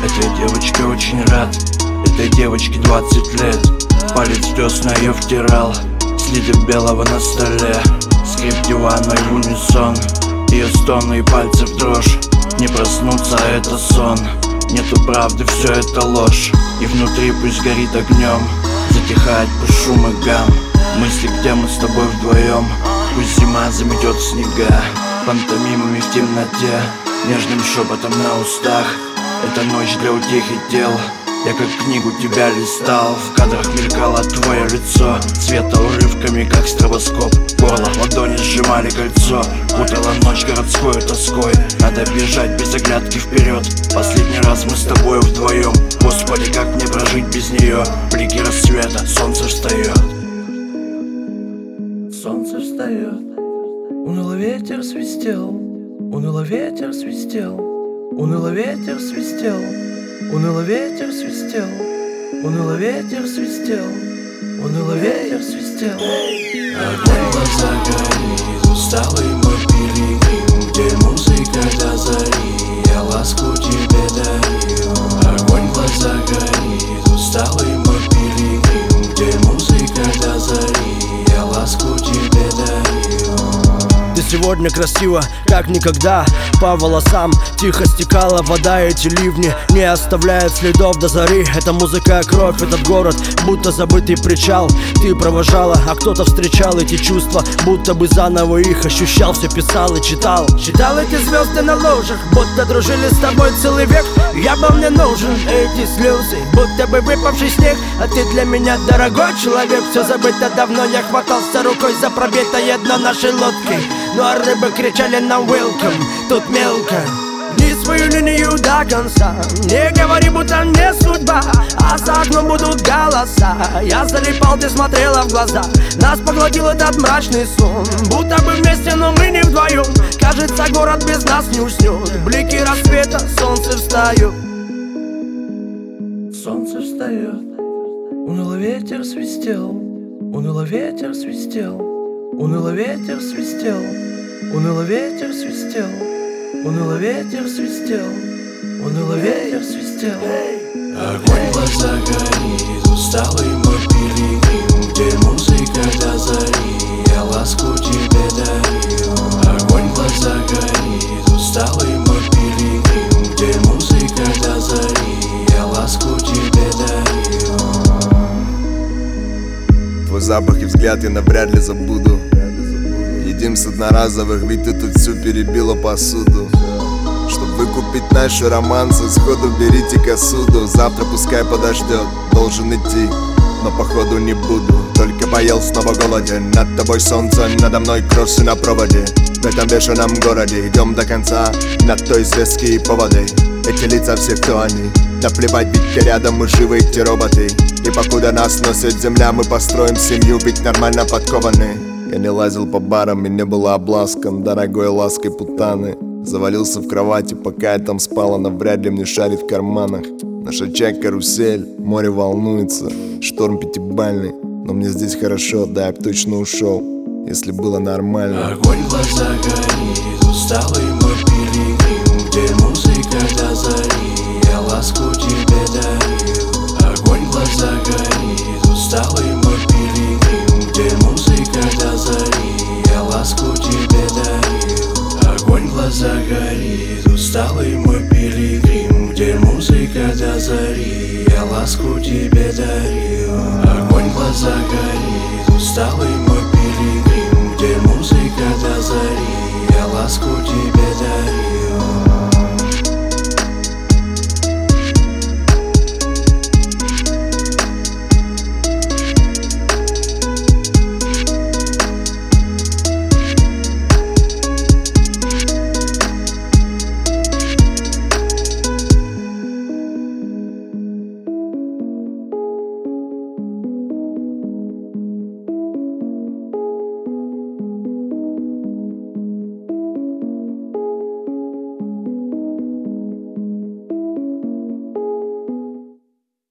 Этой девочке очень рад. Этой девочке 20 лет. Палец десна ее втирал. Следы белого на столе. Скрип дивана и в унисон. Ее стоны и пальцы в дрожь. Не проснуться, а это сон. Нету правды, все это ложь. И внутри пусть горит огнем. Затихает пусть шум и гам. Мысли, где мы с тобой вдвоем. Пусть зима заметет снега. Пантомимами в темноте. Нежным шепотом на устах. Это ночь для утехи тел. Я как книгу тебя листал. В кадрах мелькало твое лицо. Света урывками, как стробоскоп. Горло, ладони сжимали кольцо. Путала ночь городской тоской. Надо бежать без оглядки вперед. Последний раз мы с тобой вдвоем. Господи, как мне прожить без нее. Блики рассвета, солнце встает. Солнце встает. Уныло ветер свистел. Уныло ветер свистел. Уныло ветер свистел. Уныло ветер свистел. Уныло ветер свистел. Уныло ветер свистел. Огонь в глазах горит. Усталый мой пилигрим. Где музыка до зари. Я ласку тебе дарю. Огонь в глазах горит. Усталый мой пилигрим. Где музыка до зари. Я ласку тебе дарю. Ты сегодня красива, как никогда. По волосам тихо стекала вода. Эти ливни не оставляют следов до зари. Эта музыка, кровь, этот город, будто забытый причал. Ты провожала, а кто-то встречал эти чувства, будто бы заново их ощущал. Все писал и читал. Читал эти звезды на ложах, будто дружили с тобой целый век. Я был не нужен, эти слезы, будто бы выпавший снег. А ты для меня дорогой человек. Все забыто давно, я хватался рукой за пробитое дно нашей лодки. Ну а рыбы кричали нам welcome, тут мелко. Не свою линию до конца. Не говори, будто не судьба, а за окном будут голоса. Я залипал, ты смотрела в глаза. Нас поглотил этот мрачный сон. Будто бы вместе, но мы не вдвоем. Кажется, город без нас не уснет. Блики рассвета, солнце встает. Солнце встает. Уныло ветер свистел. Уныло ветер свистел. Уныло ветер свистел. Уныло ветер свистел. Уныло ветер свистел. Уныло ветер свистел. Огонь в глазах горит. Усталый мой пилигрим. Где музыка до зари. Я ласку тебе дарю. Огонь в глазах горит. Усталый мой пилигрим. Где музыка до зари. Я ласку тебе дарю. Твой запах и взгляд я навряд ли забуду. Едим с одноразовых, ведь ты тут всю перебила посуду. Чтоб выкупить наши романсы, сходу берите косуду. Завтра пускай подождет, должен идти, но походу не буду. Только поел, снова голоден. Над тобой солнце, надо мной кроссы на проводе. В этом бешеном городе идем до конца, над той звездки и поводой. Эти лица все, кто они. Наплевать, ведь ты рядом, мы живы, эти роботы. И покуда нас носит земля, мы построим семью, ведь нормально подкованы. Я не лазил по барам и не была обласкан дорогой лаской путаны. Завалился в кровати, пока я там спал, она вряд ли мне шарит в карманах. Наша чай карусель, море волнуется, шторм пятибальный. Но мне здесь хорошо, да я б точно ушел, если было нормально. Огонь в глазах горит. Усталый мой пилигрим. Где музыка до зари. Я ласку тебе дарю. Огонь в глазах горит. Усталый мой пилигрим. Где музыка до зари. Я ласку тебе дарю. Огонь в глазах горит. Усталый мой пилигрим. Где музыка до зари. Я ласку тебе дарю. Огонь в глазах горит. Усталый мой пилигрим. Где музыка до зари. Я ласку тебе